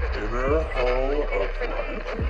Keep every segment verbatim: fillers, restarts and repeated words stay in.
Inner Hall Uprising.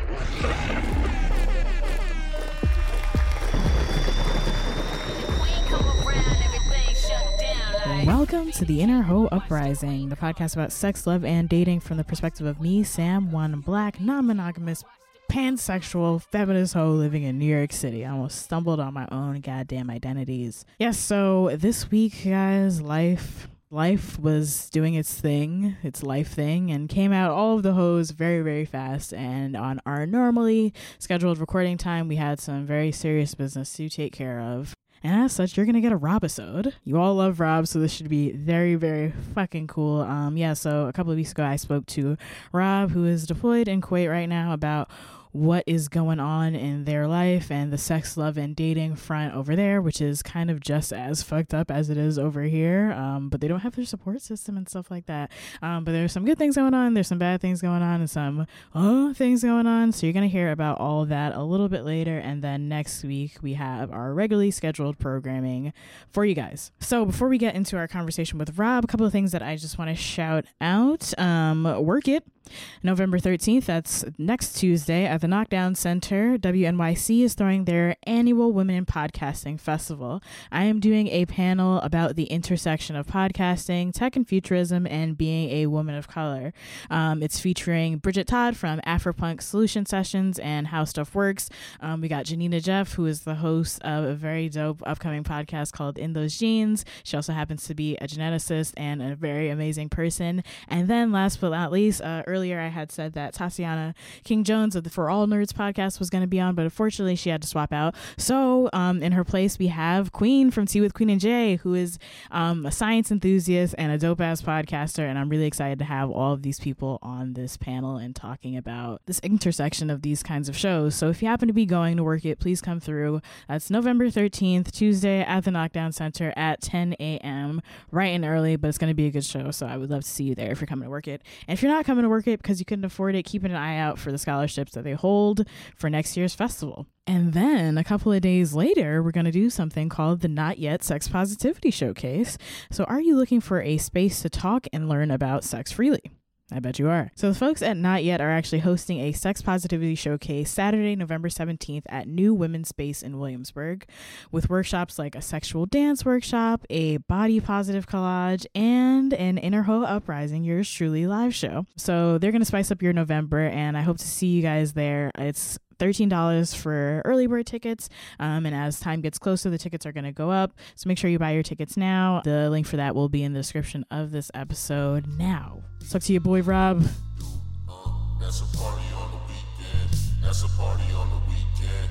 Welcome to the Inner Hoe Uprising, the podcast about sex, love, and dating from the perspective of me, Sam, one black, non-monogamous, pansexual, feminist hoe living in New York City. I almost stumbled on my own goddamn identities. Yes, so this week, guys, life... Life was doing its thing, its life thing, and came out all of the hoes very, very fast. And on our normally scheduled recording time, we had some very serious business to take care of. And as such, you're going to get a Rob-isode. You all love Rob, so this should be very, very fucking cool. Um, yeah, so a couple of weeks ago, I spoke to Rob, who is deployed in Kuwait right now, about what is going on in their life and the sex, love, and dating front over there, which is kind of just as fucked up as it is over here. Um, but they don't have their support system and stuff like that. Um, but there's some good things going on. There's some bad things going on and some oh, things going on. So you're going to hear about all of that a little bit later. And then next week, we have our regularly scheduled programming for you guys. So before we get into our conversation with Rob, a couple of things that I just want to shout out. Um, Work It. November thirteenth, that's next Tuesday at the Knockdown Center. W N Y C is throwing their annual Women in Podcasting Festival. I am doing a panel about the intersection of podcasting, tech and futurism, and being a woman of color. Um, it's featuring Bridget Todd from Afropunk Solution Sessions and How Stuff Works. Um, we got Janina Jeff, who is the host of a very dope upcoming podcast called In Those Genes. She also happens to be a geneticist and a very amazing person. And then last but not least, uh, earlier I had said that Tatiana King-Jones of the For All Nerds podcast was going to be on, but unfortunately she had to swap out. So um, in her place, we have Queen from Tea with Queen and Jay, who is um, a science enthusiast and a dope-ass podcaster, and I'm really excited to have all of these people on this panel and talking about this intersection of these kinds of shows. So if you happen to be going to Work It, please come through. That's November thirteenth, Tuesday at the Knockdown Center at ten a.m. Bright and early, but it's going to be a good show, so I would love to see you there if you're coming to Work It. And if you're not coming to Work It because you couldn't afford it, keeping an eye out for the scholarships that they hold for next year's festival. And then a couple of days later, we're going to do something called the Not Yet Sex Positivity Showcase. So are you looking for a space to talk and learn about sex freely? I bet you are. So the folks at Not Yet are actually hosting a sex positivity showcase Saturday, November seventeenth at New Women's Space in Williamsburg, with workshops like a sexual dance workshop, a body positive collage, and an Inner Hoe Uprising, yours truly live show. So they're going to spice up your November, and I hope to see you guys there. It's thirteen dollars for early bird tickets, um, and as time gets closer, the tickets are going to go up, so make sure you buy your tickets now. The link for that will be in the description of this episode. Now let's talk to your boy Rob. Uh, that's a party on the weekend. That's a party on the weekend.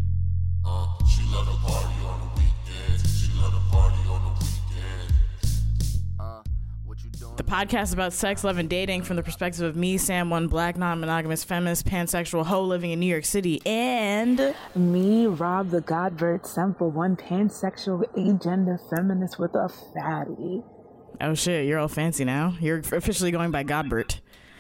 Uh, she love the party on the weekend. She love the party on the weekend. Uh, what you doing? The podcast about sex, love, and dating from the perspective of me, Sam, one black, non-monogamous, feminist, pansexual hoe living in New York City, and Me, Rob the Godbert, Semple, one pansexual, agender feminist with a fatty. oh shit, you're all fancy now. You're officially going by Godbert.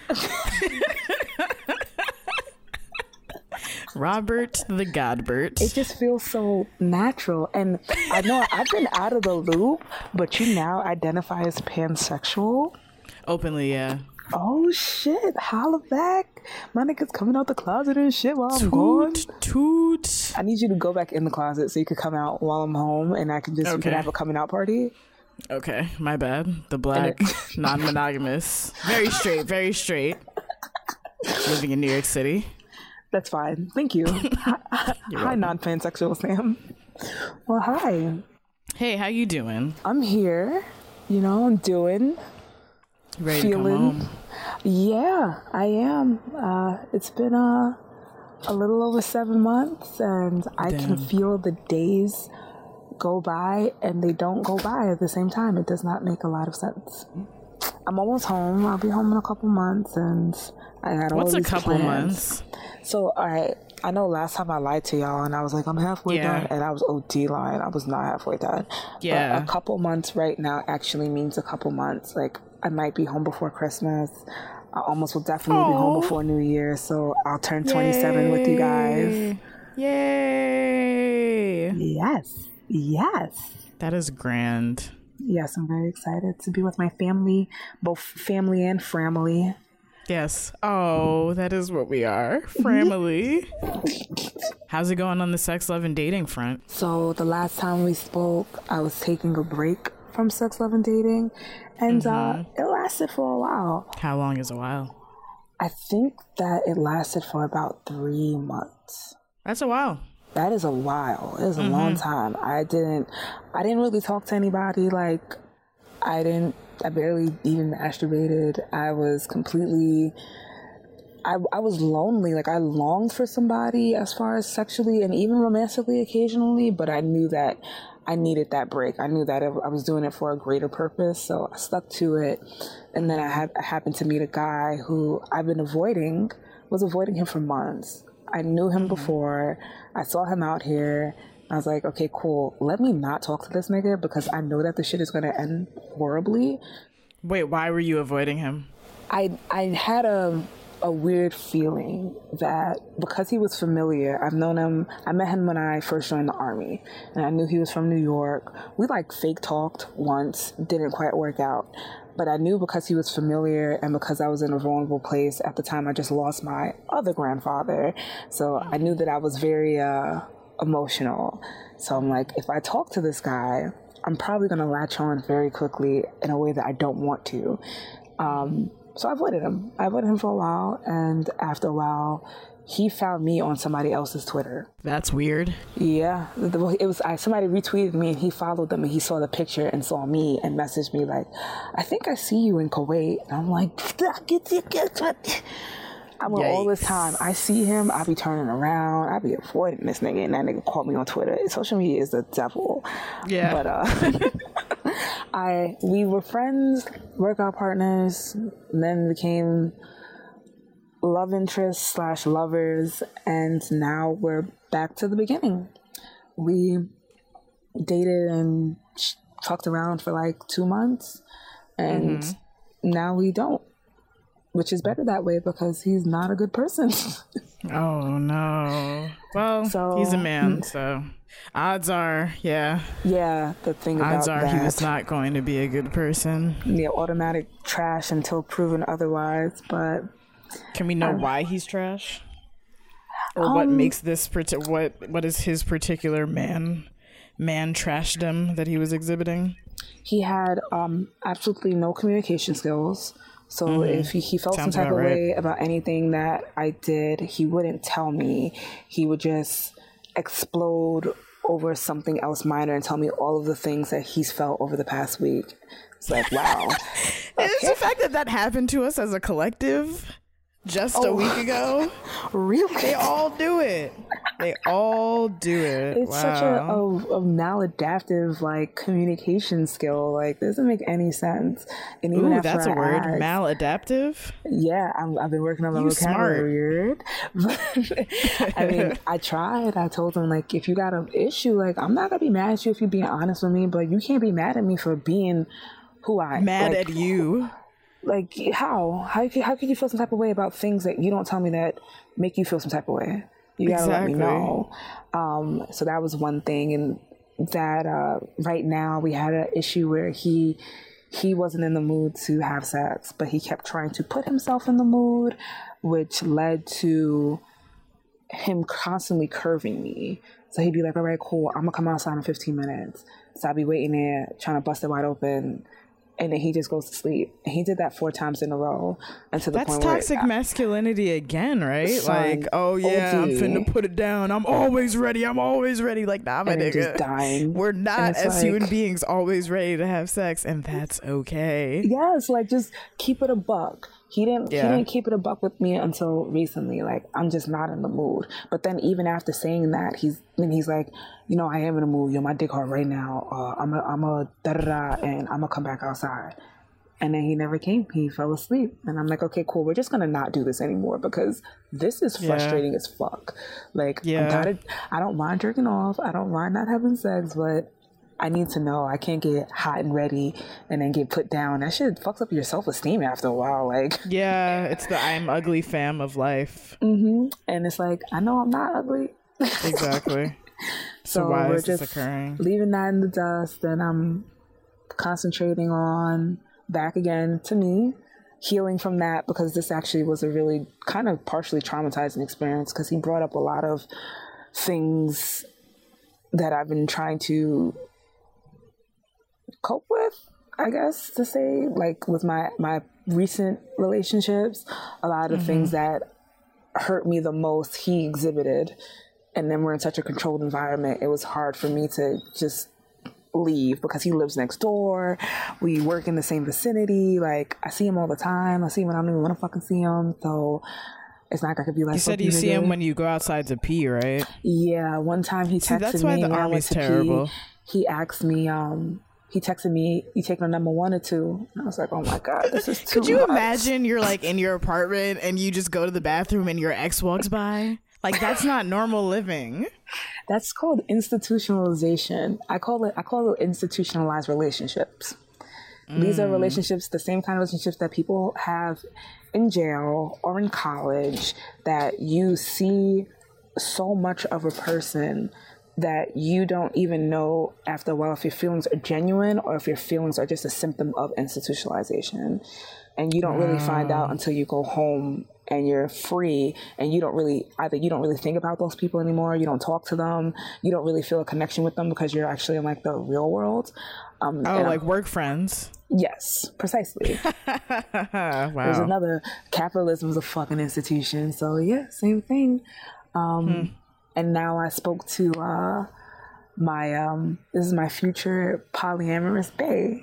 Robert the Godbert. It just feels so natural. And I know I've been out of the loop, but you now identify as pansexual. Openly, yeah. Oh shit, holla back. My nigga's coming out the closet and shit while I'm Toot, gone. toot. I need you to go back in the closet so you could come out while I'm home and I can just we can Okay. have a coming out party. Okay, my bad. The black, non-monogamous, very straight, very straight, living in New York City. That's fine. Thank you. Hi, hi welcome. non-pansexual Sam. Well, hi. Hey, how you doing? I'm here. You know, I'm doing. Ready feeling. to come home? Yeah, I am. Uh, it's been uh, a little over seven months, and I Damn. can feel the days go by, and they don't go by at the same time. It does not make a lot of sense. I'm almost home. I'll be home in a couple months, and I had all What's a these couple plans. months? So, all right, I know last time I lied to y'all, and I was like, I'm halfway Yeah. done, and I was O D lying. I was not halfway done. Yeah. But a couple months right now actually means a couple months. Like, I might be home before Christmas. I almost will definitely be home Aw. before New Year, so I'll turn twenty-seven with you guys. Yay! Yes, yes. That is grand. Yes, I'm very excited to be with my family, both family and family. Yes. Oh, that is what we are. Family. How's it going on the sex, love, and dating front? So the last time we spoke, I was taking a break from sex, love, and dating. And mm-hmm. uh, it lasted for a while. How long is a while? I think that it lasted for about three months. That's a while. That is a while. It is a mm-hmm. long time. I didn't, I didn't really talk to anybody. Like, I didn't, I barely even masturbated. I was completely, I, I was lonely. Like, I longed for somebody as far as sexually and even romantically occasionally, but I knew that I needed that break. I knew that I was doing it for a greater purpose, so I stuck to it. And then I, had, I happened to meet a guy who I've been avoiding, was avoiding him for months. I knew him before. I saw him out here. I was like, okay, cool. Let me not talk to this nigga because I know that the shit is going to end horribly. Wait, why were you avoiding him? I I had a a weird feeling that because he was familiar, I've known him, I met him when I first joined the army, and I knew he was from New York. We like fake talked once, didn't quite work out. But I knew because he was familiar and because I was in a vulnerable place at the time, I just lost my other grandfather. So I knew that I was very uh, emotional. So I'm like, if I talk to this guy, I'm probably going to latch on very quickly in a way that I don't want to. Um, so I avoided him. I avoided him for a while. And after a while, he found me on somebody else's Twitter. That's weird. Yeah. It was I, somebody retweeted me and he followed them and he saw the picture and saw me and messaged me like, I think I see you in Kuwait. And I'm like, I went all this time. I see him. I be turning around. I be avoiding this nigga and that nigga called me on Twitter. Social media is the devil. Yeah. But uh, I we were friends, workout partners, and then became love interests slash lovers, and now we're back to the beginning. We dated and fucked around for like two months, and mm-hmm. now we don't, which is better that way because he's not a good person. Oh no. Well, so, he's a man, so odds are, yeah. Yeah, the thing about odds are that, he was not going to be a good person. Yeah, automatic trash until proven otherwise, but can we know um, why he's trash? Or um, what makes this what what is his particular man man trashdom that he was exhibiting? He had um absolutely no communication skills. So mm-hmm. if he, he felt Sounds some type of right. way about anything that I did, he wouldn't tell me. He would just explode over something else minor and tell me all of the things that he's felt over the past week. It's like, wow. Okay. It's the fact that that happened to us as a collective just oh. a week ago. Really? They all do it. They all do it. It's wow. such a, a, a maladaptive like communication skill. Like, doesn't make any sense. And even Ooh, after that's I a word. asked, maladaptive. Yeah, I'm, I've been working on my you vocabulary. I mean, I tried. I told him like, if you got an issue, like I'm not gonna be mad at you if you're being honest with me, but you can't be mad at me for being who I mad like, at you. Like, how? How could, how could you feel some type of way about things that you don't tell me that make you feel some type of way? You gotta exactly. let me know. Um, so that was one thing. And that uh, right now we had an issue where he he wasn't in the mood to have sex, but he kept trying to put himself in the mood, which led to him constantly curving me. So he'd be like, all right, cool, I'm gonna come outside in fifteen minutes. So I'd be waiting there trying to bust it wide open. And then he just goes to sleep. And he did that four times in a row. And to the That's point toxic where, masculinity again, right? Son, like, oh yeah, O D. I'm finna put it down. I'm always ready. I'm always ready. Like, nah, my and nigga. Just dying. We're not as like, human beings always ready to have sex, and that's okay. Yes, like just keep it a buck. He didn't yeah. he didn't keep it a buck with me until recently. Like, I'm just not in the mood. But then even after saying that, he's then he's like, you know, I am in the mood. Yo, my dick hard right now. Uh, I'm a I'm a da da da, and I'm gonna come back outside. And then he never came. He fell asleep. And I'm like, okay, cool. We're just going to not do this anymore because this is frustrating yeah. as fuck. Like, yeah. I'm gotta, I don't mind jerking off. I don't mind not having sex, but I need to know. I can't get hot and ready and then get put down. That shit fucks up your self-esteem after a while. Like, yeah, it's the I'm ugly fam of life. Mm-hmm. And it's like, I know I'm not ugly. Exactly. So, so why we're is just this occurring? Leaving that in the dust, and I'm concentrating on back again to me healing from that, because this actually was a really kind of partially traumatizing experience, because he brought up a lot of things that I've been trying to cope with, I guess to say, like with my, my recent relationships, a lot of mm-hmm. things that hurt me the most, he exhibited. And then we're in such a controlled environment. It was hard for me to just leave because he lives next door. We work in the same vicinity. Like, I see him all the time. I see him when I don't even want to fucking see him. So it's not like I could be like, you said you see him when you go outside to pee, right? Yeah. One time he texted see, that's why me the when I went Army's to terrible. pee. He asked me, um, he texted me, you taking a number one or two? And I was like, oh my God, this is too Could you much. imagine you're like in your apartment and you just go to the bathroom and your ex walks by? Like, that's not normal living. That's called institutionalization. I call it, I call it institutionalized relationships. Mm. These are relationships, the same kind of relationships that people have in jail or in college, that you see so much of a person that you don't even know after a while if your feelings are genuine or if your feelings are just a symptom of institutionalization. And you don't really find out until you go home and you're free, and you don't really, either you don't really think about those people anymore, you don't talk to them, you don't really feel a connection with them because you're actually in like the real world. Um, oh, like I'm, work friends. Yes, precisely. Wow. There's another, capitalism is a fucking institution. So yeah, same thing. Um, hmm. And now I spoke to uh, my, um, this is my future polyamorous bae,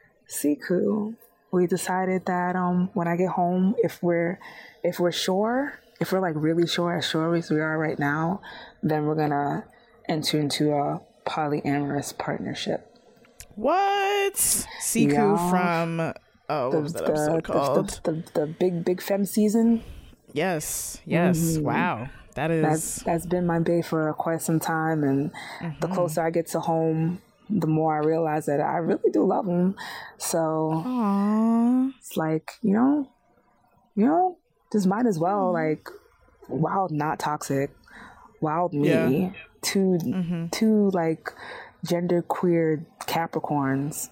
Siku. We decided that um, when I get home, if we're if we're sure, if we're like really sure, as sure as we are right now, then we're gonna enter into a polyamorous partnership. What? Siku yeah. from oh, the, what was that the, episode called? The, the, the, the big big femme season. Yes, yes. Mm-hmm. Wow, that is that's that's been my bae for quite some time, and mm-hmm. the closer I get to home, the more I realize that I really do love him. So Aww. It's like, you know, you know, just might as well, like, wild, not toxic, wild me, yeah. two, mm-hmm. two, like, gender queer Capricorns.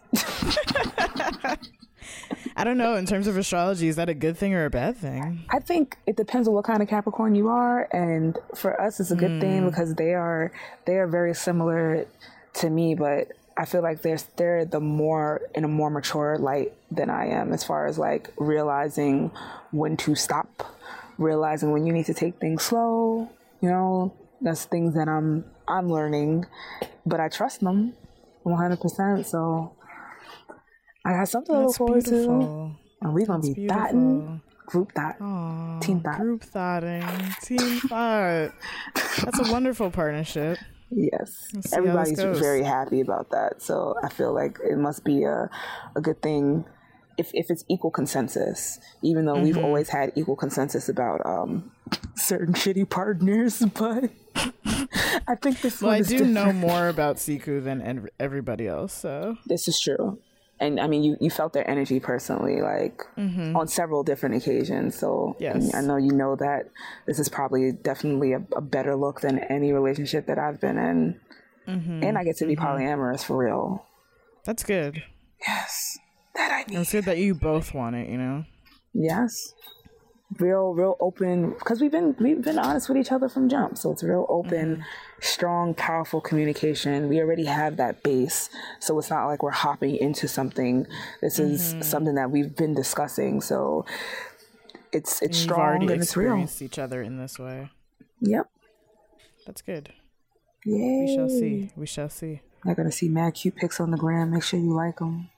I don't know. In terms of astrology, is that a good thing or a bad thing? I think it depends on what kind of Capricorn you are. And for us, it's a good mm. thing because they are, they are very similar to me, but I feel like they're they're the more in a more mature light than I am, as far as like realizing when to stop, realizing when you need to take things slow. You know, that's things that I'm I'm learning, but I trust them one hundred percent. So I got something to look forward to, and we're gonna that's be thotting, group thought, Aww, team thought, group thoughting, team thought. That's a wonderful partnership. Yes, everybody's very happy about that. So I feel like it must be a, a good thing if if it's equal consensus, even though mm-hmm. we've always had equal consensus about um, certain shitty partners. But I think this well, one I is do different. know more about Siku than everybody else. So this is true. And I mean, you, you felt their energy personally, like mm-hmm. on several different occasions. So yes. I know you know that this is probably definitely a, a better look than any relationship that I've been in. Mm-hmm. And I get to be mm-hmm. polyamorous for real. That's good. Yes. That I need. It's good that you both want it, you know? Yes. Real, real open, because we've been we've been honest with each other from jump. So it's real open, mm-hmm. strong, powerful communication. We already have that base, so it's not like we're hopping into something. This mm-hmm. is something that we've been discussing. So it's it's You've strong already and it's real. Experienced each other in this way. Yep. That's good. Yay. We shall see. We shall see. I'm gonna see mad cute pics on the gram. Make sure you like them.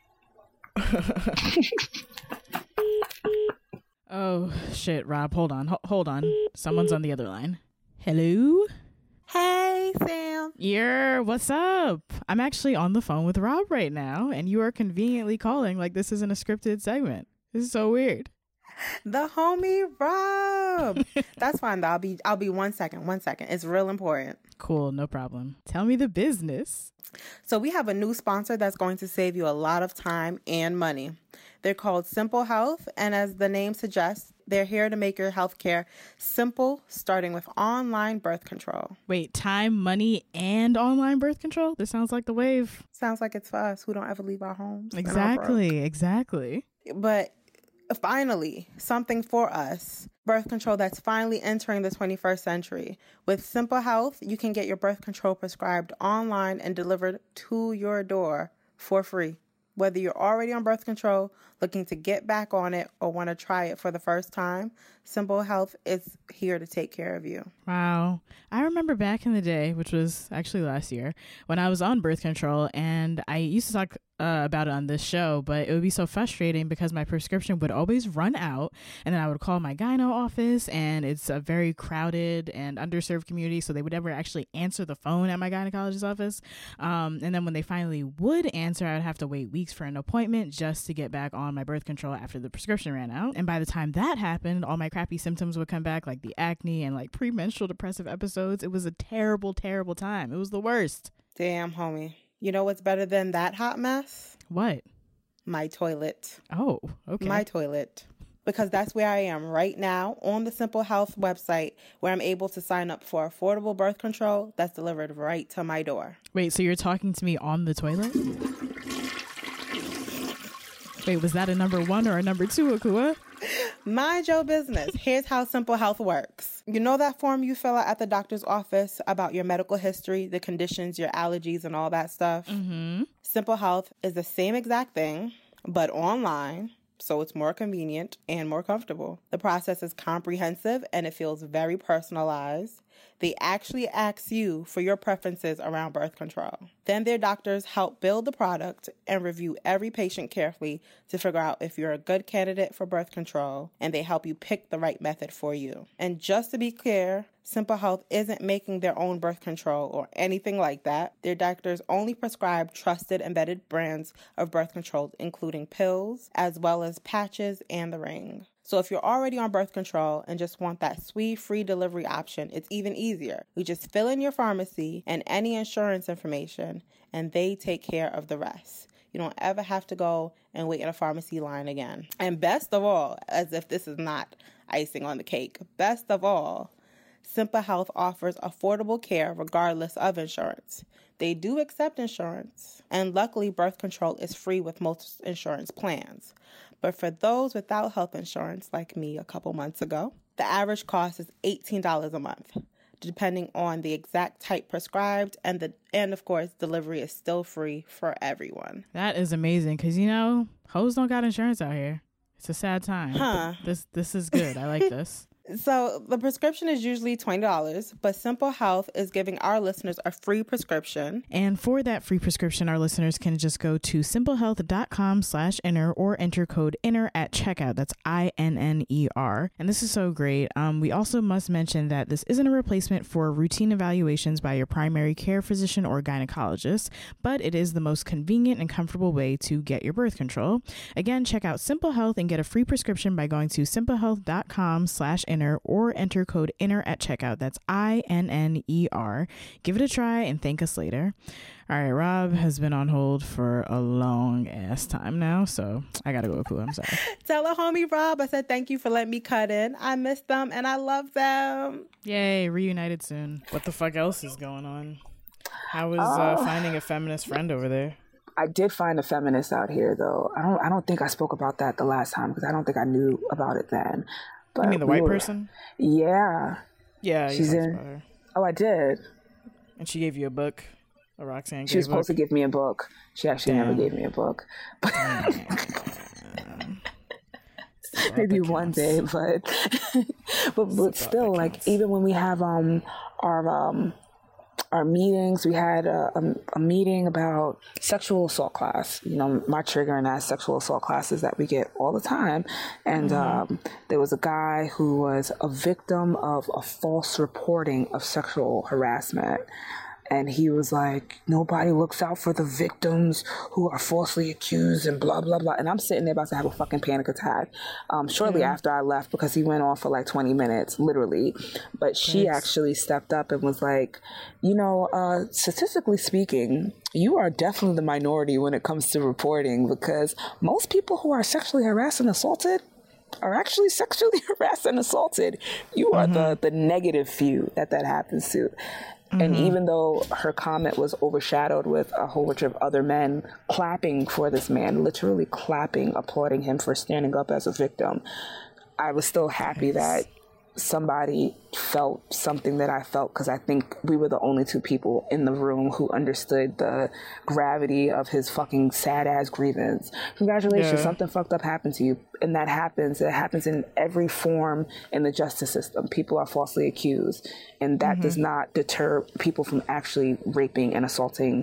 Oh, shit, Rob. Hold on. H- hold on. Someone's on the other line. Hello? Hey, Sam. Yeah, what's up? I'm actually on the phone with Rob right now, and you are conveniently calling like this isn't a scripted segment. This is so weird. The homie Rob. That's fine, though. I'll be, I'll be one second. One second. It's real important. Cool. No problem. Tell me the business. So we have a new sponsor that's going to save you a lot of time and money. They're called Simple Health, and as the name suggests, they're here to make your healthcare simple, starting with online birth control. Wait, time, money, and online birth control? This sounds like the wave. Sounds like it's for us who don't ever leave our homes. Exactly, exactly. But finally, something for us. Birth control that's finally entering the twenty-first century. With Simple Health, you can get your birth control prescribed online and delivered to your door for free. Whether you're already on birth control, looking to get back on it, or want to try it for the first time, Simple Health is here to take care of you. Wow. I remember back in the day, which was actually last year, when I was on birth control, and I used to talk uh, about it on this show, but it would be so frustrating because my prescription would always run out, and then I would call my gyno office, and it's a very crowded and underserved community, so they would never actually answer the phone at my gynecologist's office. Um, and then when they finally would answer, I would have to wait weeks for an appointment just to get back on my birth control after the prescription ran out. And by the time that happened, all my crappy symptoms would come back, like the acne and like premenstrual depressive episodes. It was a terrible, terrible time. It was the worst. Damn, homie. You know what's better than that hot mess? What? My toilet. Oh, okay. My toilet. Because that's where I am right now on the Simple Health website, where I'm able to sign up for affordable birth control that's delivered right to my door. Wait, so you're talking to me on the toilet? Wait, was that a number one or a number two, Akua? Mind your business. Here's how Simple Health works. You know that form you fill out at the doctor's office about your medical history, the conditions, your allergies, and all that stuff? Mm-hmm. Simple Health is the same exact thing, but online, so it's more convenient and more comfortable. The process is comprehensive and it feels very personalized. They actually ask you for your preferences around birth control. Then their doctors help build the product and review every patient carefully to figure out if you're a good candidate for birth control, and they help you pick the right method for you. And just to be clear, Simple Health isn't making their own birth control or anything like that. Their doctors only prescribe trusted embedded brands of birth control, including pills, as well as patches and the ring. So if you're already on birth control and just want that sweet free delivery option, it's even easier. You just fill in your pharmacy and any insurance information, and they take care of the rest. You don't ever have to go and wait in a pharmacy line again. And best of all, as if this is not icing on the cake, best of all, Simple Health offers affordable care regardless of insurance. They do accept insurance, and luckily birth control is free with most insurance plans. But for those without health insurance, like me a couple months ago, the average cost is eighteen dollars a month, depending on the exact type prescribed, and the and of course, delivery is still free for everyone. That is amazing, because, you know, hoes don't got insurance out here. It's a sad time. Huh. This, this is good. I like this. So the prescription is usually twenty dollars, but Simple Health is giving our listeners a free prescription. And for that free prescription, our listeners can just go to simplehealth.com slash inner or enter code inner at checkout. That's I N N E R. And this is so great. Um, we also must mention that this isn't a replacement for routine evaluations by your primary care physician or gynecologist, but it is the most convenient and comfortable way to get your birth control. Again, check out Simple Health and get a free prescription by going to simplehealth.com slash inner or enter code inner at checkout. That's I N N E R. Give it a try and thank us later. All right, Rob has been on hold for a long ass time now, so I gotta go cool. I'm sorry. Tell a homie Rob I said thank you for letting me cut in. I miss them and I love them. Yay, reunited soon. What the fuck else is going on? How is uh, Oh. finding a feminist friend over there? I did find a feminist out here, though. I don't. I don't think I spoke about that the last time because I don't think I knew about it then. But You mean the we white were- person? Yeah. Yeah, you She's talked in- about her. Oh, I did. And she gave you a book. A Roxanne She was gave supposed to book. give me a book. She actually Damn. never gave me a book. Slap Maybe the one cats. day, but but, but Slap still, the like cats. even when we have um our um our meetings, we had a, a, a meeting about sexual assault class. You know, my trigger and that sexual assault classes that we get all the time. And Mm-hmm. um, there was a guy who was a victim of a false reporting of sexual harassment. And he was like, nobody looks out for the victims who are falsely accused and blah, blah, blah. And I'm sitting there about to have a fucking panic attack um, shortly Mm-hmm. after I left because he went on for like twenty minutes, literally. But she Thanks. actually stepped up and was like, you know, uh, statistically speaking, you are definitely the minority when it comes to reporting because most people who are sexually harassed and assaulted are actually sexually harassed and assaulted. You are the, the negative few that that happens to. Mm-hmm. And even though her comment was overshadowed with a whole bunch of other men clapping for this man, literally clapping, applauding him for standing up as a victim, I was still happy that somebody felt something that I felt, because I think we were the only two people in the room who understood the gravity of his fucking sad ass grievance. Congratulations, yeah. Something fucked up happened to you. And that happens. It happens in every form in the justice system. People are falsely accused. And that mm-hmm. does not deter people from actually raping and assaulting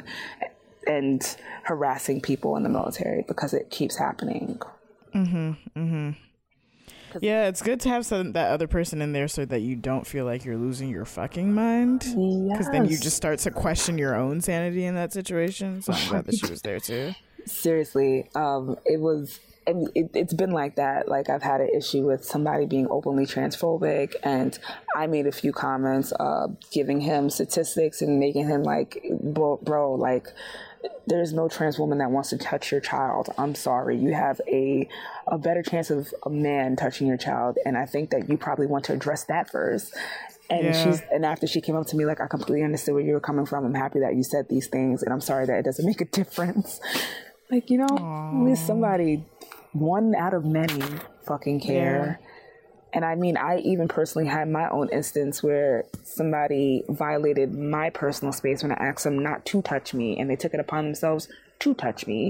and harassing people in the military, because it keeps happening. Mm-hmm. Mm-hmm. Yeah, it's good to have some, that other person in there so that you don't feel like you're losing your fucking mind. Because yes. then you just start to question your own sanity in that situation. So I'm glad that she was there too. Seriously, um, it was, and it, it's been like that. Like, I've had an issue with somebody being openly transphobic, and I made a few comments uh, giving him statistics and making him like, bro, bro like, there's no trans woman that wants to touch your child. I'm sorry. You have a a better chance of a man touching your child. And I think that you probably want to address that first. And yeah. she's and after she came up to me, like, I completely understood where you were coming from. I'm happy that you said these things. And I'm sorry that it doesn't make a difference. Like, you know, Aww. At least somebody, one out of many, fucking care. Yeah. And I mean, I even personally had my own instance where somebody violated my personal space when I asked them not to touch me, and they took it upon themselves to touch me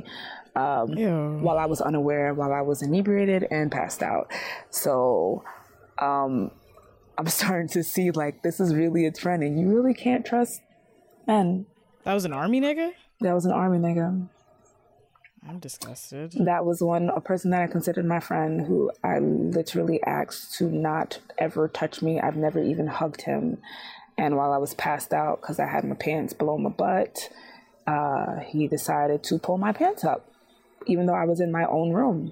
um, while I was unaware, while I was inebriated and passed out. So um, I'm starting to see, like, this is really a trend, and you really can't trust men. That was an army nigga? That was an army nigga. I'm disgusted. That was one, a person that I considered my friend, who I literally asked to not ever touch me. I've never even hugged him. And while I was passed out, because I had my pants below my butt, uh, he decided to pull my pants up, even though I was in my own room.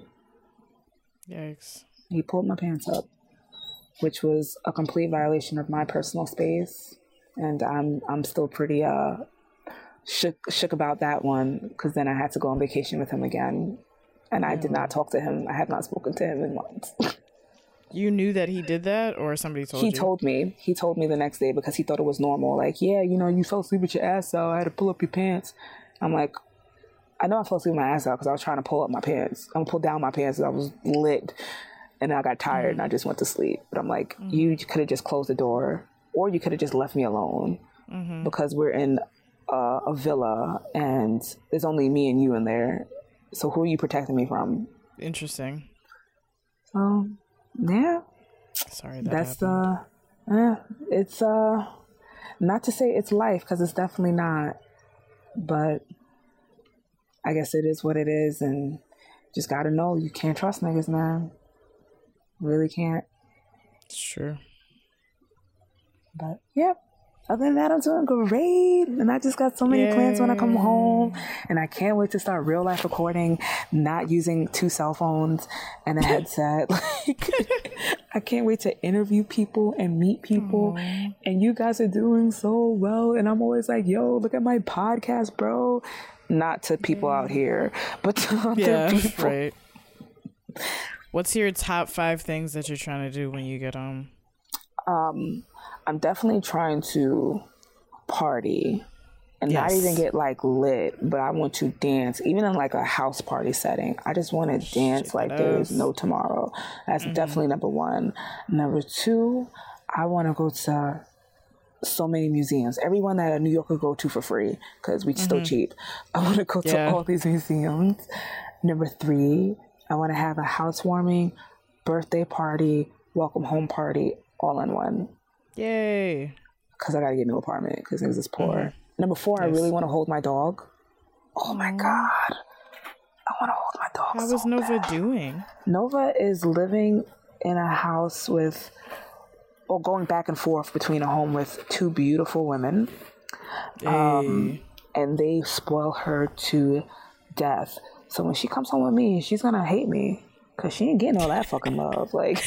Yikes. He pulled my pants up, which was a complete violation of my personal space. And I'm I'm still pretty... uh. Shook, shook about that one, because then I had to go on vacation with him again, and I yeah. did not talk to him. I have not spoken to him in months. You knew that he did that, or somebody told he you? He told me. He told me the next day, because he thought it was normal. Like, yeah, you know, you fell asleep with your ass out. I had to pull up your pants. I'm like, I know I fell asleep with my ass out because I was trying to pull up my pants. I'm gonna pull down my pants because I was lit, and I got tired mm-hmm. and I just went to sleep. But I'm like, mm-hmm. you could have just closed the door, or you could have just left me alone, mm-hmm. because we're in Uh, a villa and there's only me and you in there, so who are you protecting me from? Interesting. So yeah, sorry that that's happened. uh yeah, it's uh not to say it's life, because it's definitely not, but I guess it is what it is, and just gotta know you can't trust niggas, man. Really can't. It's true. But yeah, other than that, I'm doing great. And I just got so many Yay. plans when I come home. And I can't wait to start real life recording, not using two cell phones and a headset. Like, I can't wait to interview people and meet people. Aww. And you guys are doing so well. And I'm always like, yo, look at my podcast, bro. Not to people yeah. out here, but to other yeah, people. Right. What's your top five things that you're trying to do when you get home? Um... I'm definitely trying to party and yes. not even get like lit, but I want to dance, even in like a house party setting. I just want to dance Shit like knows. there is no tomorrow. That's mm-hmm. definitely number one. Number two, I want to go to so many museums, everyone that a New Yorker go to for free, because we're mm-hmm. still cheap. I want to go yeah. to all these museums. Number three, I want to have a housewarming, birthday party, welcome home party, all in one. Yay. Because I got to get a new apartment because niggas is poor. Mm-hmm. Number four, yes. I really want to hold my dog. Oh my God. I want to hold my dog. How so is Nova bad. doing? Nova is living in a house with, or going back and forth between a home with two beautiful women. Hey. Um, and they spoil her to death. So when she comes home with me, she's going to hate me because she ain't getting all that fucking love. Like,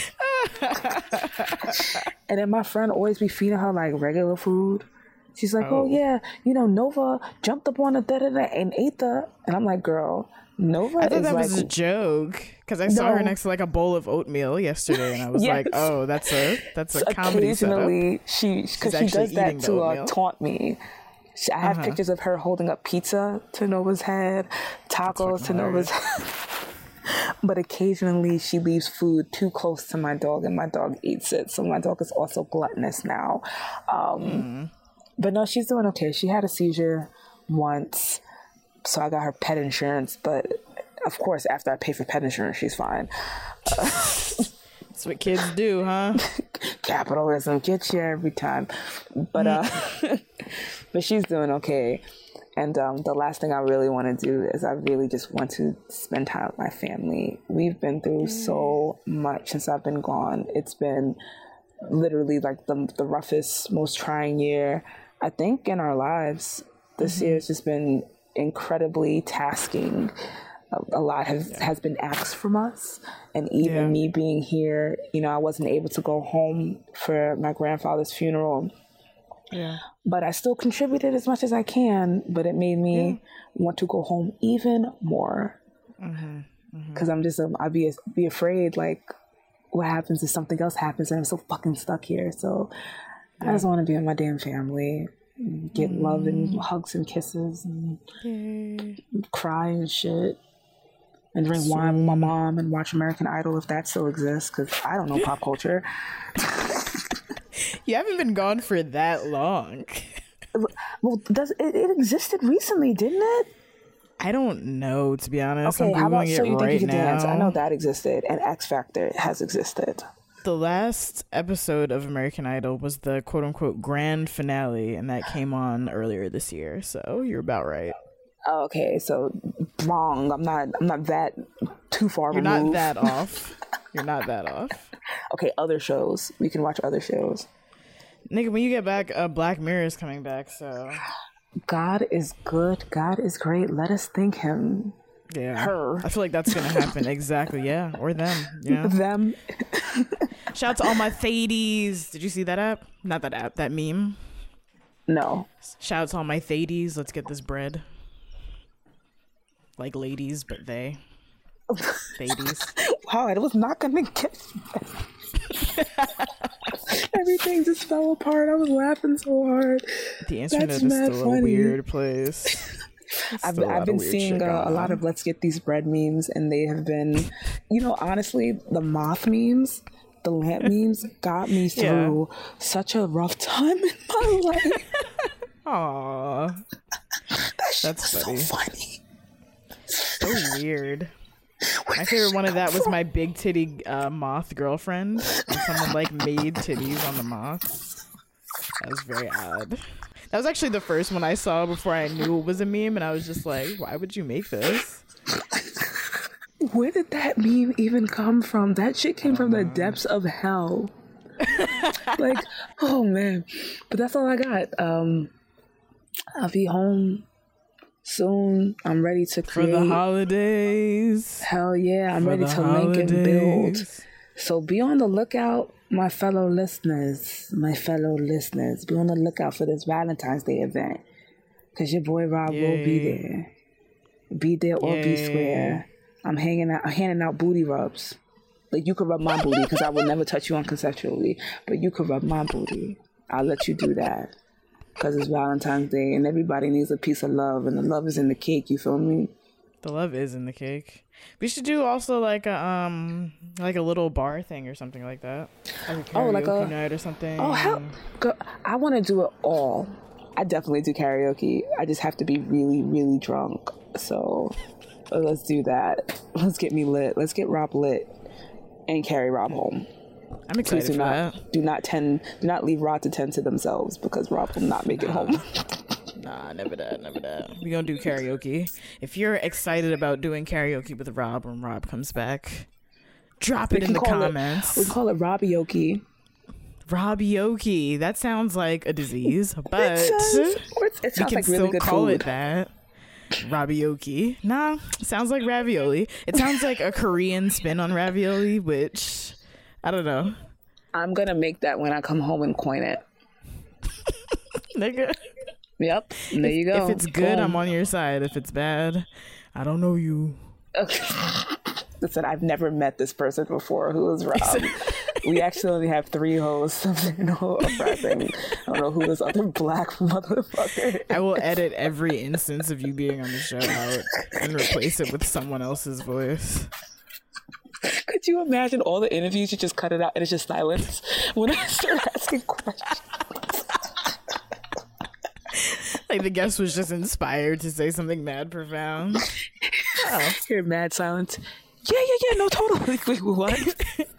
and then my friend always be feeding her like regular food. She's like, oh, oh yeah, you know, Nova jumped up on the da da da and ate the, and I'm like, girl, Nova I thought is that like, was a joke because I saw her No. next to like a bowl of oatmeal yesterday, and I was Yes. like, "Oh, that's a that's a comedy setup." occasionally she because she actually does that eating the to uh, oatmeal. taunt me. She, I have Uh-huh. pictures of her holding up pizza to Nova's head, tacos to fucking Nova's head. But occasionally she leaves food too close to my dog, and my dog eats it. So my dog is also gluttonous now. Um, Mm. But no, she's doing okay. She had a seizure once, so I got her pet insurance. But of course, after I pay for pet insurance, she's fine. That's what kids do, huh? Capitalism gets you every time. But uh, but she's doing okay. And um, the last thing I really want to do is I really just want to spend time with my family. We've been through so much since I've been gone. It's been literally like the the roughest, most trying year, I think, in our lives. This Mm-hmm. year has just been incredibly tasking. A, a lot has, yeah. has been asked from us. And even Yeah. me being here, you know, I wasn't able to go home for my grandfather's funeral. Yeah. But I still contributed as much as I can, but it made me Yeah. want to go home even more. Mm-hmm. Mm-hmm. Because I'm just, um, I'd be, be afraid, like, what happens if something else happens and I'm so fucking stuck here. So yeah. I just want to be with my damn family, get mm. love and hugs and kisses and Yay. cry and shit. And drink So- wine with my mom and watch American Idol if that still exists, because I don't know pop culture. You haven't been gone for that long. Well, does it, it existed recently, didn't it? I don't know, to be honest. Okay, I'm how about Googling So it You Think right You Can now. Dance? I know that existed, and X Factor has existed. The last episode of American Idol was the quote unquote grand finale, and that came on earlier this year. So you're about right. Oh, okay, so wrong. I'm not. I'm not that too far You're removed. not that off. You're not that off. Okay, other shows. We can watch other shows. Nigga, when you get back, uh, Black Mirror is coming back. So God is good. God is great. Let us thank Him. yeah, Her. I feel like that's gonna happen. Exactly. Yeah, or them. You know? Them. Shout out to all my Thadies. Did you see that app? Not that app. That meme. No. Shout out to all my Thadies. Let's get this bread. Like ladies, but they. Thadies. Wow, I was not gonna get. Everything just fell apart. I was laughing so hard. The internet That's is mad still funny. a weird place. I've, Still a lot I've of been weird seeing shit uh, going a lot on. of Let's Get These Bread memes, and they have been, you know, honestly, the moth memes, the lamp memes got me through such a rough time in my life. Aww. That shit That's was funny. so funny. So weird. Where My did favorite she one of come that was from? my big titty uh, moth girlfriend. And someone like made titties on the moth. That was very odd. That was actually the first one I saw before I knew it was a meme, and I was just like, why would you make this? Where did that meme even come from? That shit came from the depths of hell. Like, oh man. But that's all I got. Um, I'll be home soon. I'm ready to For create. the holidays. Hell yeah, I'm For ready the to link and build. holidays. So be on the lookout, my fellow listeners. My fellow listeners. Be on the lookout for this Valentine's Day event. Because your boy Rob will be Yay. there. Be there or be Yay. square. I'm hanging out, I'm handing out booty rubs. Like, you could rub my booty because I will never touch you unconsensually. But you could rub my booty. I'll let you do that. Because it's Valentine's Day and everybody needs a piece of love. And the love is in the cake, you feel me? The love is in the cake. We should do also like a um like a little bar thing or something like that. Like a Oh, like karaoke a- night or something. Oh, hell. Girl, I want to do it all. I definitely do karaoke. I just have to be really, really drunk. So uh, let's do that. Let's get me lit. Let's get Rob lit and carry Rob home. I'm Please excited do for not that. do not tend do not leave Rob to tend to themselves because Rob will not make it home. Nah, never that, never that. We gonna do karaoke. If you're excited about doing karaoke with Rob when Rob comes back, drop it in the comments. It, we call it Robioki. Robioki. That sounds like a disease, but It sounds, or it's- it we sounds can like really still good call food. it that. Robioki. Nah, sounds like ravioli. It sounds like a Korean spin on ravioli, which I don't know. I'm gonna make that when I come home and coin it. Nigga. Yep. There you go. If it's good, Boom. I'm on your side. If it's bad, I don't know you. Okay. Listen, I've never met this person before who is Rob. We actually only have three hosts. So there's no uprising. I don't know who this other black motherfucker is. I will edit every instance of you being on the show out and replace it with someone else's voice. Could you imagine all the interviews? You just cut it out and it's just silence when I start asking questions. Like the guest was just inspired to say something mad profound. Oh, you're mad silence. Yeah, yeah, yeah. No, totally. Wait, what?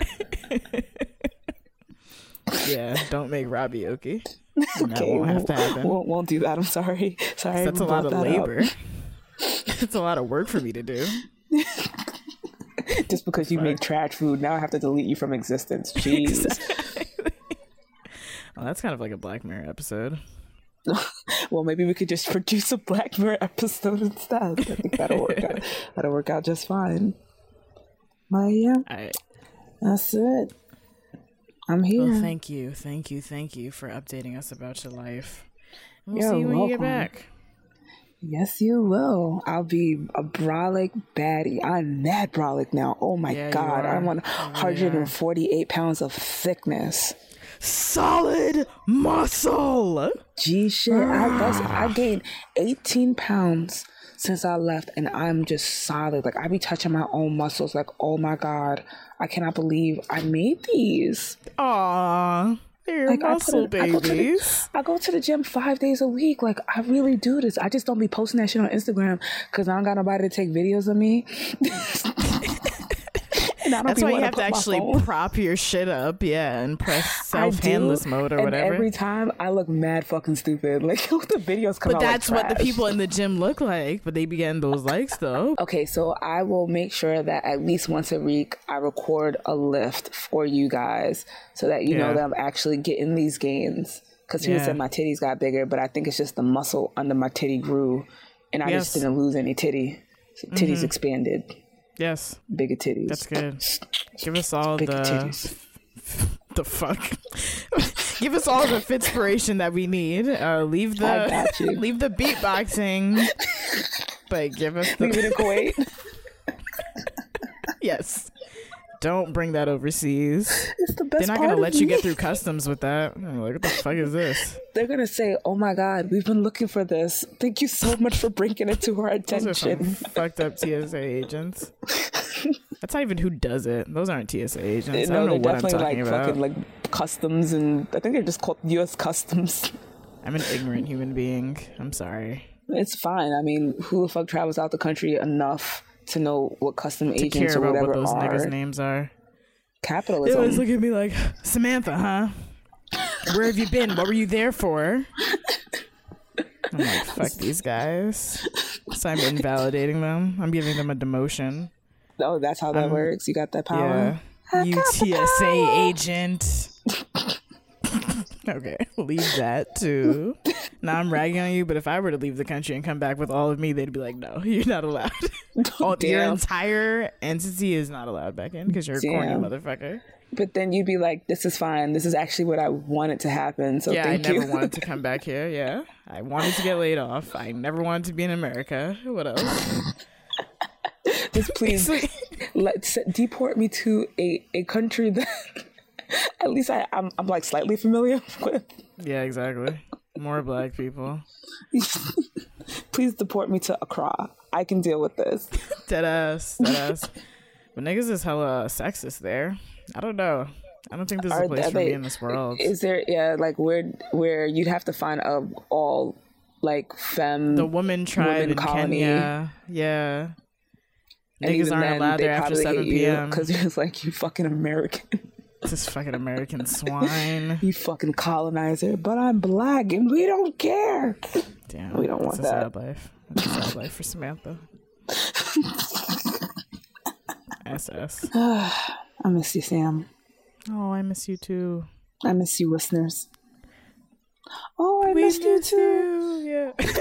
Yeah, don't make Robbie Oki. Okay, That won't have to happen. Won't, won't do that. I'm sorry. Sorry. That's a lot of that labor. up. It's a lot of work for me to do. Just because you Fuck. make trash food, now I have to delete you from existence. Jeez. Well, that's kind of like a Black Mirror episode. Well, maybe we could just produce a Black Mirror episode instead. I think that'll work out. That'll work out just fine. But yeah, I, that's it. I'm here. well, thank you, thank you, thank you for updating us about your life. And we'll You're see you when you get welcome. back. Yes, you will. I'll be a brolic baddie. I'm mad brolic now. Oh my Yeah, you god, are. I'm one You really hundred forty-eight pounds of thickness. Solid muscle. Gee, shit, I that's, I gained eighteen pounds since I left, and I'm just solid. Like I be touching my own muscles. Like, oh my god, I cannot believe I made these. Aw, they're Like, I put muscle it- I go to the- babies. I go to the gym five days a week. Like I really do this. I just don't be posting that shit on Instagram because I don't got nobody to take videos of me. And I don't That's be why you wanna have to put my actually phone- prop your shit up, yeah, and press I self do, handless mode or and whatever. every time I look mad fucking stupid. Like the videos come But out. that's like what the trash. people in the gym look like. But they be getting those likes though. Okay, so I will make sure that at least once a week I record a lift for you guys so that you Yeah. know that I'm actually getting these gains. Because people Yeah. said my titties got bigger, but I think it's just the muscle under my titty grew, and I just Yes. didn't lose any titty. So titties Mhm. expanded, Yes, bigger titties. that's good. Give us all Bigger the titties. the fuck. Give us all the fitspiration that we need. Uh, leave I got the you. leave the beatboxing, but give us the Leave it in Kuwait. yes. Don't bring that overseas. It's the best They're not part gonna of let you me. get through customs with that. I'm like, what the fuck is this? They're gonna say, "Oh my God, we've been looking for this. Thank you so much for bringing it to our Those are some attention." fucked up T S A agents. That's not even who does it. Those aren't T S A agents. I No, don't know they're what I'm definitely talking like about. fucking like customs, and I think they're just called U S Customs. I'm an ignorant human being. I'm sorry. It's fine. I mean, who the fuck travels out the country enough to know what custom To agents care or about whatever what those are? niggas' names are. They Capitalism. always look at me like, Samantha, huh? Where have you been? What were you there for? I'm like, fuck these guys. So I'm invalidating them. I'm giving them a demotion. Oh, that's how that Um, works. You got that power. Yeah. You T S A agent. Okay, leave that too. Now I'm ragging on you, but if I were to leave the country and come back with all of me, they'd be like, no, you're not allowed. All, your Damn. entire entity is not allowed back in because you're a corny Damn. motherfucker. But then you'd be like, "This is fine. This is actually what I wanted to happen." So Yeah, I thank never you. wanted to come back here. Yeah, I wanted to get laid off. I never wanted to be in America. What else? Just please Sweet. let deport me to a, a country that at least I, I'm I'm like slightly familiar with. Yeah, exactly. More black people. Please deport me to Accra. I can deal with this. Dead ass. Dead ass. But niggas is hella sexist there. I don't know. I don't think there's a Are- place are for they- me in this world. Is there yeah like where where you'd have to find a all like femme The woman tribe woman in colony. Kenya. Yeah. and Niggas even aren't then, allowed they there after probably seven hate p.m. because it's like you fucking American, This fucking American swine. you fucking colonizer. But I'm black and we don't care. Damn. We don't want that's a that. sad life. That's a sad life for Samantha. S S. I miss you, Sam. Oh, I miss you too. I miss you, listeners. Oh, I We missed you miss too. you. Yeah.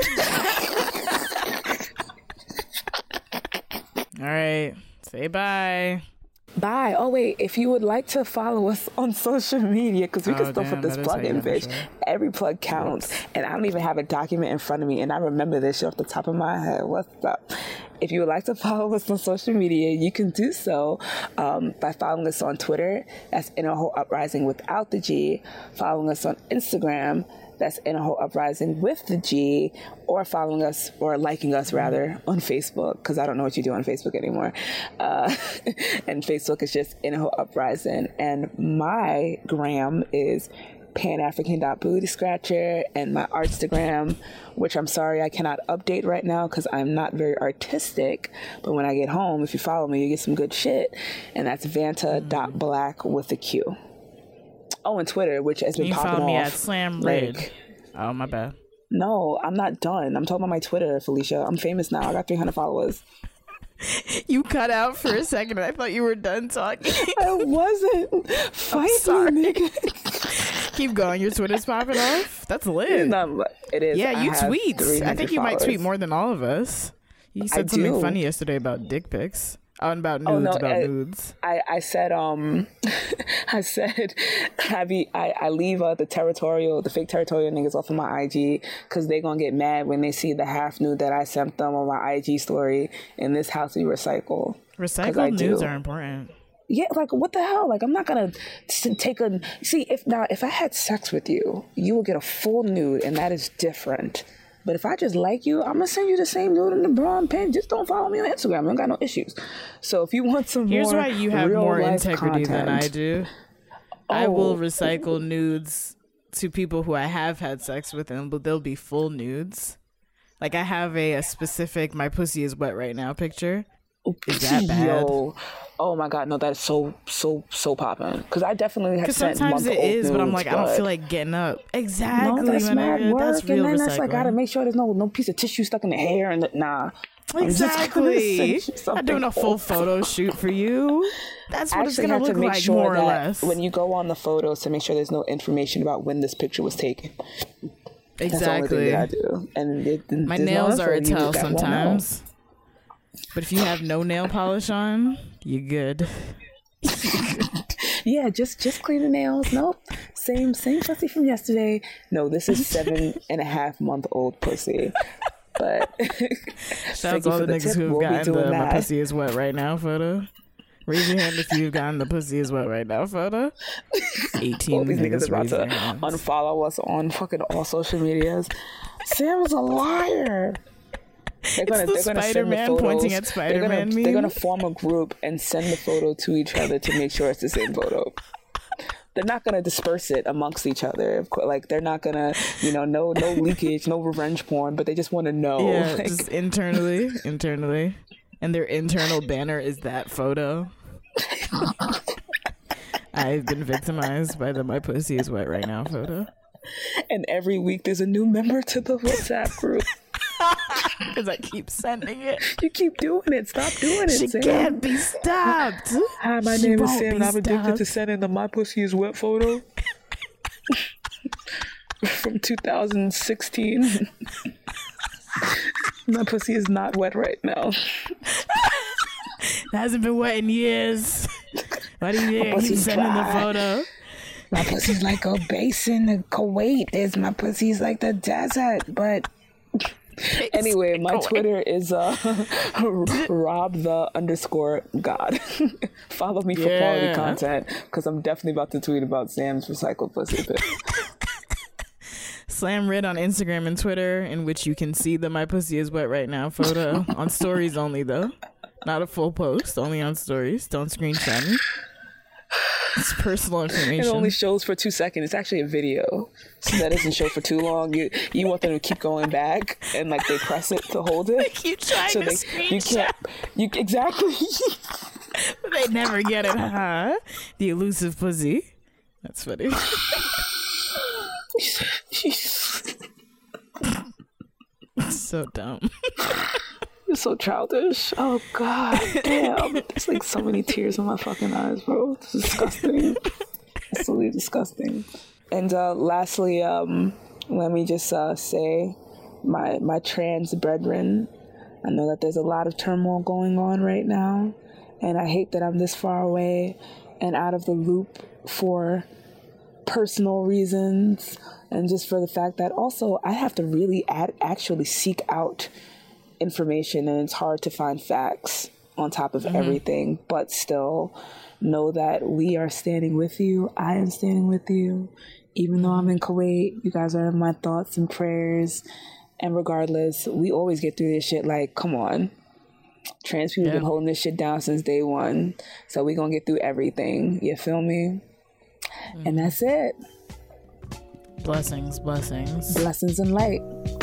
All right. Say bye. Bye. Oh, wait. If you would like to follow us on social media, because we Oh, can still damn, put this that is plug how you in, never bitch. show. Every plug counts. And I don't even have a document in front of me. And I remember this shit off the top of my head. What's up? If you would like to follow us on social media, you can do so um, by following us on Twitter. That's Inner Whole Uprising without the G. Following us on Instagram. That's Inner Whole Uprising with the G, or following us, or liking us rather, on Facebook, because I don't know what you do on Facebook anymore. Uh, and Facebook is just Inner Whole Uprising. And my gram is panafrican.bootyscratcher, and my Artstagram, which I'm sorry I cannot update right now because I'm not very artistic, but when I get home, if you follow me, you get some good shit. And that's vanta.black with a Q. Oh, and Twitter, which has been You popping follow me off. at Slam Red. Like, Oh, my bad. no, I'm not done. I'm talking about my Twitter, Felicia. I'm famous now. I got three hundred followers. You cut out for a second. I thought you were done talking. I wasn't. Fight sorry. me, nigga. Keep going. Your Twitter's popping off. That's lit. No, it is. Yeah, I you have tweet. three hundred I think you might tweet followers. more than all of us. You said I something do. funny yesterday about dick pics. Oh, and about nudes, Oh, no, about I- nudes. I, I said um I said I be I, I leave uh, the territorial the fake territorial niggas off of my I G because they gonna get mad when they see the half nude that I sent them on my I G story. In this house we recycle. 'Cause I Recycled nudes do. are important. Yeah, like what the hell? Like I'm not gonna s- take a see if now if I had sex with you, you will get a full nude, and that is different. But if I just like you, I'm gonna send you the same nude in the bra and pants. Just don't follow me on Instagram. I don't got no issues. So if you want some Here's more why you have real more life integrity than I content- do. I will Oh. recycle nudes to people who I have had sex with, and but they'll be full nudes. Like I have a, a specific "my pussy is wet right now" picture. Is that bad? Yo, oh my god, no, that is so so so popping. Because I definitely have Because sent sometimes it month-old is, but I'm nudes, like, I don't but- feel like getting up. Exactly. No, that's my mad nigga. work, That's real and then that's like recycling. gotta make sure there's no no piece of tissue stuck in the hair and the, nah. I'm just gonna Exactly. send you I'm something doing a full old. photo shoot for you. That's I what it's actually gonna have to look make like, sure more or that less. when you go on the photos to make sure there's no information about when this picture was taken. That's the only thing Exactly. that I do. And it, My there's no nails are a info, you tell just won't know. sometimes. But if you have no nail polish on, you're good. Yeah, just just clean the nails. Nope. Same same pussy from yesterday. No, this is seven and a half month old pussy. But Shout out to all the niggas who've gotten the "my pussy is wet right now" photo. Raise your hand if you've gotten the "pussy is wet right now" photo. eighteen All these niggas niggas about raise to their hands. unfollow us on fucking all social medias. Sam is a liar. They're gonna, the they're gonna send the Spider-Man photos. pointing at They're gonna, Spider-Man they're meme. gonna form a group and send the photo to each other to make sure it's the same photo. They're not gonna disperse it amongst each other. Of course, like they're not gonna, you know, no no leakage, no revenge porn. But they just want to know. Yeah, like, just internally, internally, and their internal banner is that photo. I've been victimized by the "my pussy is wet right now" photo. and every week there's a new member to the WhatsApp group. Because I keep sending it. You keep doing it. Stop doing it, She Sam. can't be stopped. Hi, my She name is won't Sam, be and I'm addicted stopped. to sending the "my pussy is wet" photo from two thousand sixteen. My pussy is not wet right now. It hasn't been wet in years. Why do you think I keep pussy's sending the dry. photo? My pussy's like a basin in Kuwait. Is my pussy's like the desert, but. Anyway, my Kuwait. Twitter is uh, Rob the underscore God. Follow me for quality Yeah. content because I'm definitely about to tweet about Sam's recycled pussy pic. Slam Red on Instagram and Twitter, in which you can see the "my pussy is wet right now" photo on stories only, though. Not a full post, only on stories. Don't screenshot me. It's personal It information. only shows for two seconds. It's actually a video, so that doesn't show for too long. You you want them to keep going back and like they press it to hold it. keep trying So to they you screenshot. can't you exactly. They never get it, huh? The elusive pussy. That's funny. So dumb. You're so childish. Oh god, damn! There's like so many tears in my fucking eyes, bro. It's disgusting. Absolutely disgusting. And uh, lastly, um, let me just uh, say, my my trans brethren, I know that there's a lot of turmoil going on right now, And I hate that I'm this far away and out of the loop for personal reasons, and just for the fact that also I have to really ad- actually seek out information, and it's hard to find facts on top of mm-hmm. everything, but still know that we are standing with you. I am standing with you. Even though I'm in Kuwait, you guys are in my thoughts and prayers. And regardless, we always get through this shit. Like, come on. Trans people yeah. been holding this shit down since day one. So we gonna get through everything. You feel me? Mm-hmm. And that's it. Blessings, blessings. Blessings and light.